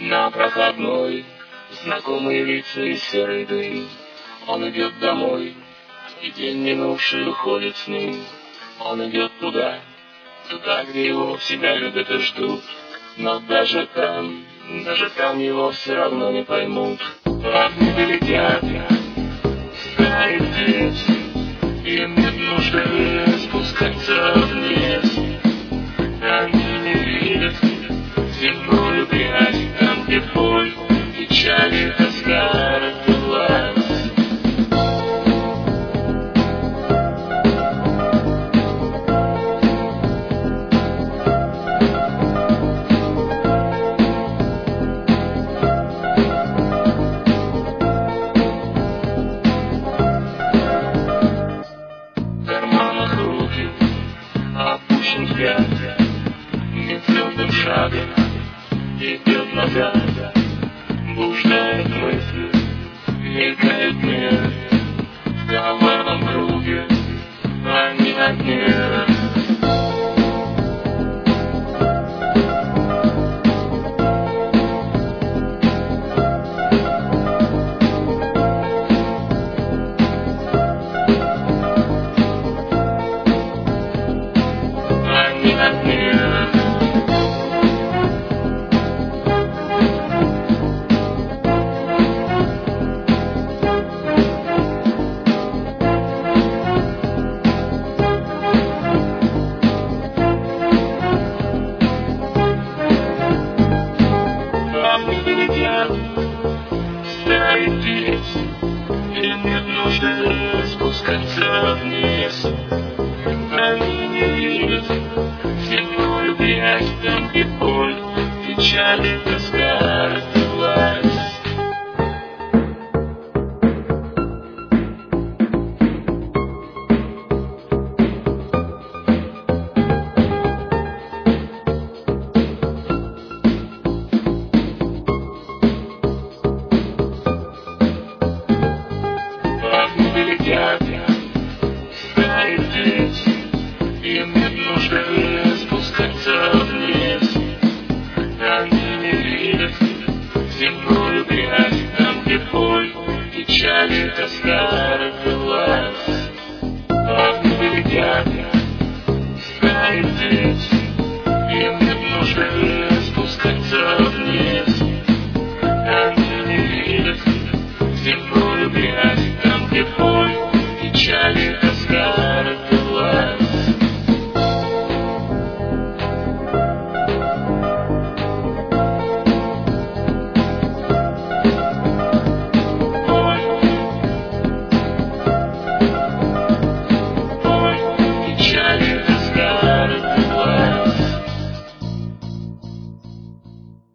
На проходной знакомые лица и серый дым. Он идет домой, и день минувший уходит с ним. Он идет туда, где его всегда любят и ждут. Но даже там его все равно не поймут. Они летят, старые дети, им нет нужды спускаться вниз. Они не видят земную грязь, там где боль, печаль и тоска родилась. Опущен взгляд, нетвердым шагом идет назад, блуждает мысль, мелькает мир. В коварном круге они одни. Старые дети, им нет нужды спускаться вниз. Они не видят земную грязь, там где боль, печаль и тоска родилась. Старые дети, им нет нужды спускаться вниз. Они не видят земную грязь, там где боль, печаль и тоска родилась. Они летят, старые дети, им нет нужды спускаться вниз.